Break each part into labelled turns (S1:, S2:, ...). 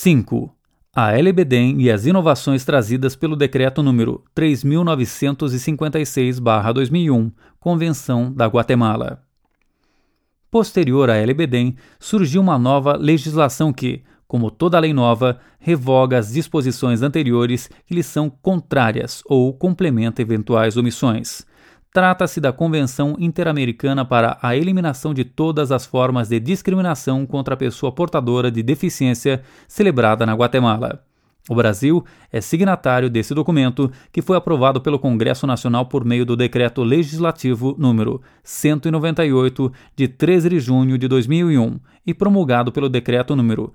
S1: 5. A LBDEM e as inovações trazidas pelo Decreto nº 3.956/2001, Convenção da Guatemala. Posterior à LBDEM, surgiu uma nova legislação que, como toda lei nova, revoga as disposições anteriores que lhes são contrárias ou complementa eventuais omissões. Trata-se da Convenção Interamericana para a Eliminação de todas as formas de discriminação contra a pessoa portadora de deficiência, celebrada na Guatemala. O Brasil é signatário desse documento, que foi aprovado pelo Congresso Nacional por meio do Decreto Legislativo número 198, de 13 de junho de 2001, e promulgado pelo Decreto número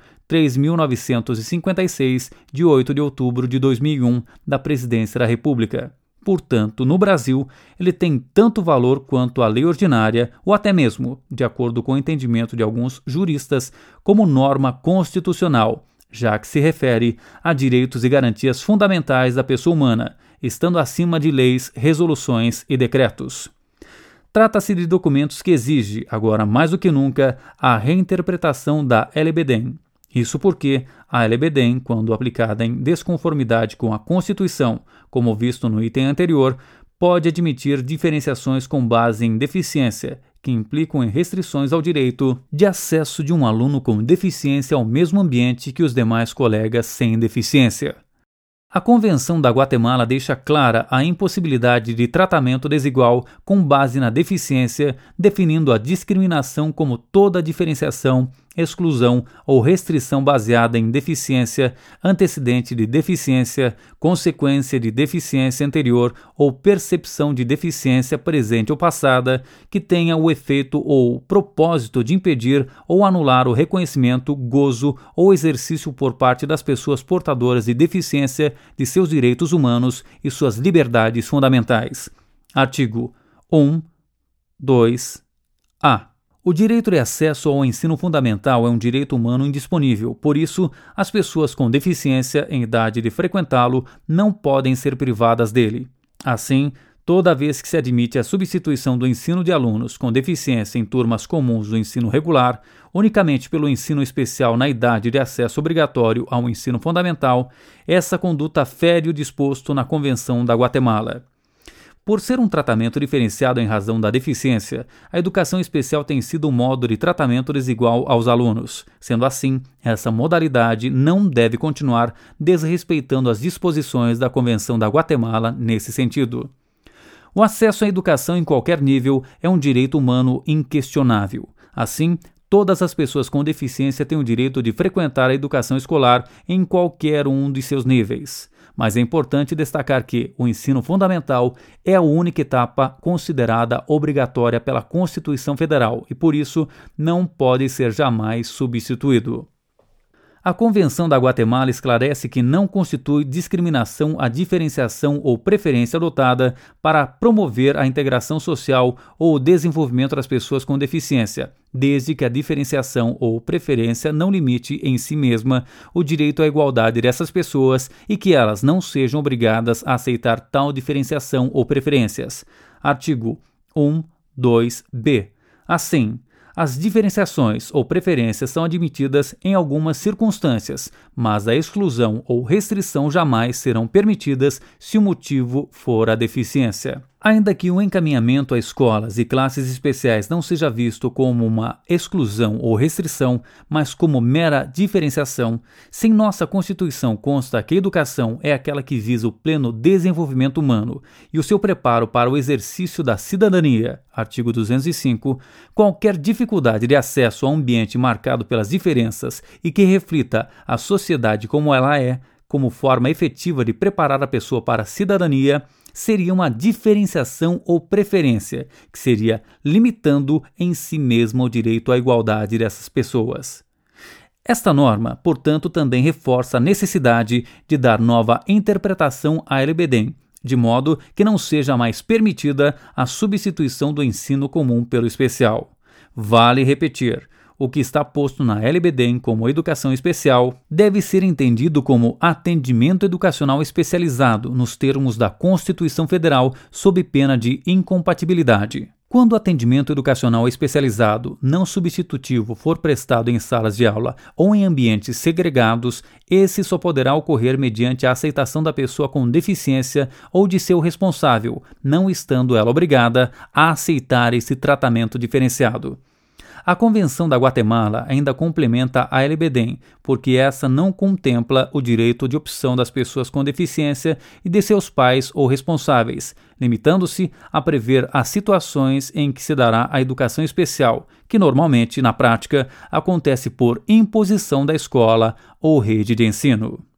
S1: 3.956, de 8 de outubro de 2001, da Presidência da República. Portanto, no Brasil, ele tem tanto valor quanto a lei ordinária, ou até mesmo, de acordo com o entendimento de alguns juristas, como norma constitucional, já que se refere a direitos e garantias fundamentais da pessoa humana, estando acima de leis, resoluções e decretos. Trata-se de documentos que exigem, agora mais do que nunca, a reinterpretação da LBDEM. Isso porque a LBDEM, quando aplicada em desconformidade com a Constituição, como visto no item anterior, pode admitir diferenciações com base em deficiência, que implicam em restrições ao direito de acesso de um aluno com deficiência ao mesmo ambiente que os demais colegas sem deficiência. A Convenção da Guatemala deixa clara a impossibilidade de tratamento desigual com base na deficiência, definindo a discriminação como toda diferenciação, exclusão ou restrição baseada em deficiência, antecedente de deficiência, consequência de deficiência anterior ou percepção de deficiência presente ou passada, que tenha o efeito ou propósito de impedir ou anular o reconhecimento, gozo ou exercício por parte das pessoas portadoras de deficiência de seus direitos humanos e suas liberdades fundamentais. Artigo 1, 2a. O direito de acesso ao ensino fundamental é um direito humano indisponível, por isso, as pessoas com deficiência em idade de frequentá-lo não podem ser privadas dele. Assim, toda vez que se admite a substituição do ensino de alunos com deficiência em turmas comuns do ensino regular, unicamente pelo ensino especial na idade de acesso obrigatório ao ensino fundamental, essa conduta fere o disposto na Convenção da Guatemala. Por ser um tratamento diferenciado em razão da deficiência, a educação especial tem sido um modo de tratamento desigual aos alunos. Sendo assim, essa modalidade não deve continuar desrespeitando as disposições da Convenção da Guatemala nesse sentido. O acesso à educação em qualquer nível é um direito humano inquestionável. Assim, todas as pessoas com deficiência têm o direito de frequentar a educação escolar em qualquer um de seus níveis. Mas é importante destacar que o ensino fundamental é a única etapa considerada obrigatória pela Constituição Federal e, por isso, não pode ser jamais substituído. A Convenção da Guatemala esclarece que não constitui discriminação a diferenciação ou preferência adotada para promover a integração social ou o desenvolvimento das pessoas com deficiência, desde que a diferenciação ou preferência não limite em si mesma o direito à igualdade dessas pessoas e que elas não sejam obrigadas a aceitar tal diferenciação ou preferências. Artigo 1, 2b. Assim, as diferenciações ou preferências são admitidas em algumas circunstâncias, mas a exclusão ou restrição jamais serão permitidas se o motivo for a deficiência. Ainda que o encaminhamento a escolas e classes especiais não seja visto como uma exclusão ou restrição, mas como mera diferenciação, se em nossa Constituição consta que a educação é aquela que visa o pleno desenvolvimento humano e o seu preparo para o exercício da cidadania, artigo 205, qualquer dificuldade de acesso a um ambiente marcado pelas diferenças e que reflita a sociedade como ela é, como forma efetiva de preparar a pessoa para a cidadania, seria uma diferenciação ou preferência, que seria limitando em si mesma o direito à igualdade dessas pessoas. Esta norma, portanto, também reforça a necessidade de dar nova interpretação à LBDEM, de modo que não seja mais permitida a substituição do ensino comum pelo especial. Vale repetir, o que está posto na LBDEM como educação especial deve ser entendido como atendimento educacional especializado nos termos da Constituição Federal sob pena de incompatibilidade. Quando o atendimento educacional especializado, não substitutivo, for prestado em salas de aula ou em ambientes segregados, esse só poderá ocorrer mediante a aceitação da pessoa com deficiência ou de seu responsável, não estando ela obrigada a aceitar esse tratamento diferenciado. A Convenção da Guatemala ainda complementa a LBDEM, porque essa não contempla o direito de opção das pessoas com deficiência e de seus pais ou responsáveis, limitando-se a prever as situações em que se dará a educação especial, que normalmente, na prática, acontece por imposição da escola ou rede de ensino.